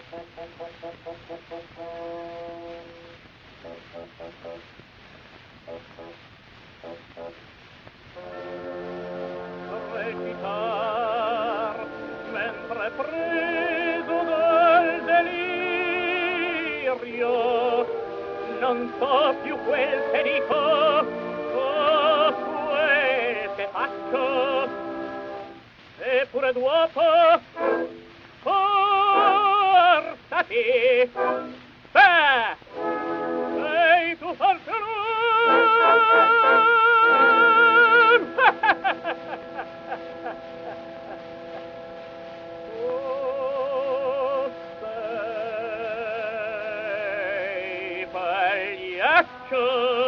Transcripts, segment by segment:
Recitar mentre preso dal delirio non so più quel che dico o quel che faccio, eppure dopo forza sì, sei tu forza non oh, sei pagliaccio.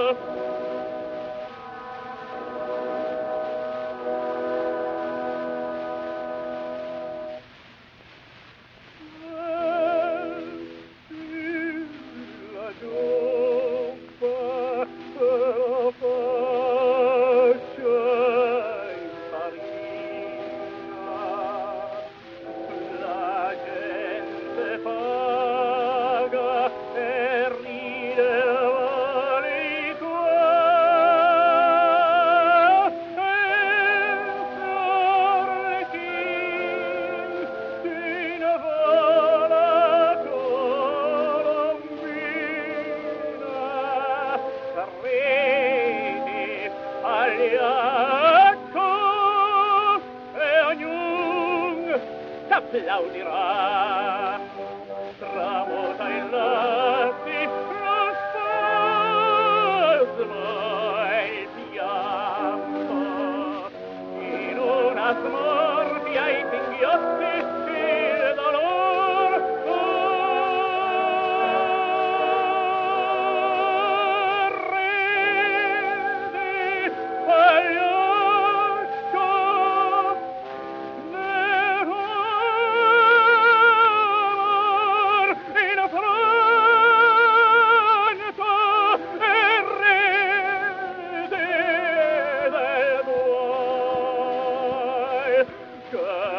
La giomba la faccia infarina, la gente paga e ride vanità, e Arlecchino se ne va la colombina, ridi pagliaccio, e ognun t'applaudirà. Tramuta in latti lo spasmo e il pianto, in una smorfia i singhiotti il dolor ridi pagliaccio nero amor in affronto e ridi del tuo che